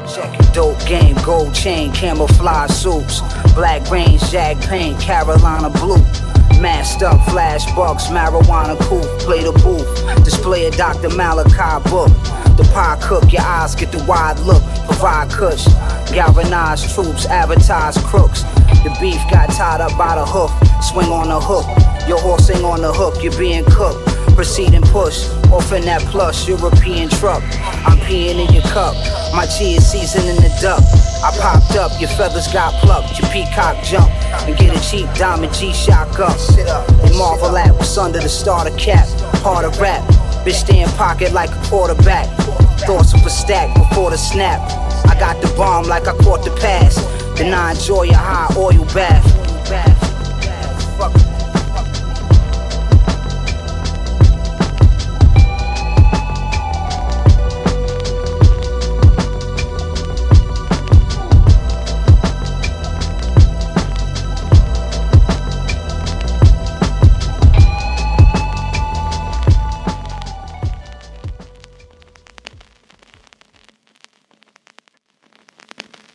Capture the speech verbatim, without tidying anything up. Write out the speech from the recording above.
Check it, dope game, gold chain, camouflage suits, black range, jag paint, Carolina blue. Masked up, flash bucks, marijuana coupe, play the booth, display a Doctor Malachi book. The pie cook, your eyes get the wide look, provide kush, galvanize troops, advertise crooks. The beef got tied up by the hoof, swing on the hook, your horse ain't on the hook, you're being cooked. Proceed and push, off in that plush European truck. I'm peeing in your cup, my tea is seasoning the duck. I popped up, your feathers got plucked, your peacock jump, and get a cheap diamond G-Shock up. They marvel at what's under the starter cap, hard to rap, bitch stay in pocket like a quarterback. Thoughts of a stack before the snap, I got the bomb like I caught the pass, then I enjoy a high oil bath.